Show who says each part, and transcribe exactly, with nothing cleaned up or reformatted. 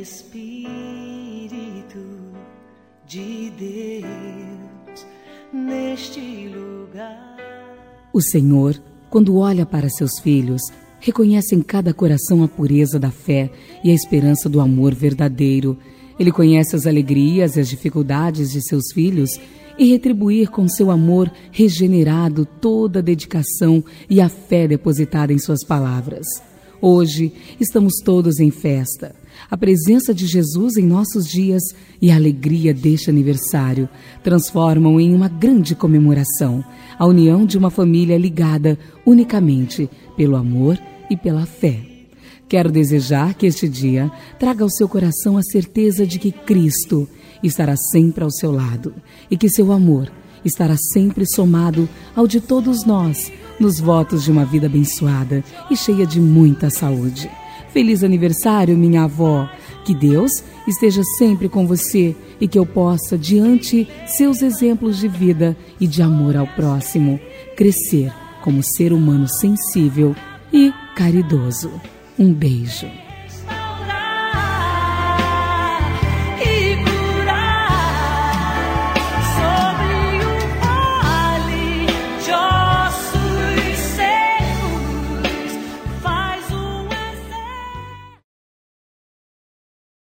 Speaker 1: Espírito de Deus neste lugar.
Speaker 2: O Senhor, quando olha para seus filhos, reconhece em cada coração a pureza da fé e a esperança do amor verdadeiro. Ele conhece as alegrias e as dificuldades de seus filhos e retribuir com seu amor regenerado toda a dedicação e a fé depositada em suas palavras. Hoje estamos todos em festa. A presença de Jesus em nossos dias e a alegria deste aniversário transformam em uma grande comemoração a união de uma família ligada unicamente pelo amor e pela fé. Quero desejar que este dia traga ao seu coração a certeza de que Cristo estará sempre ao seu lado e que seu amor estará sempre somado ao de todos nós nos votos de uma vida abençoada e cheia de muita saúde. Feliz aniversário, minha avó! Que Deus esteja sempre com você e que eu possa, diante seus exemplos de vida e de amor ao próximo, crescer como ser humano sensível e caridoso. Um beijo.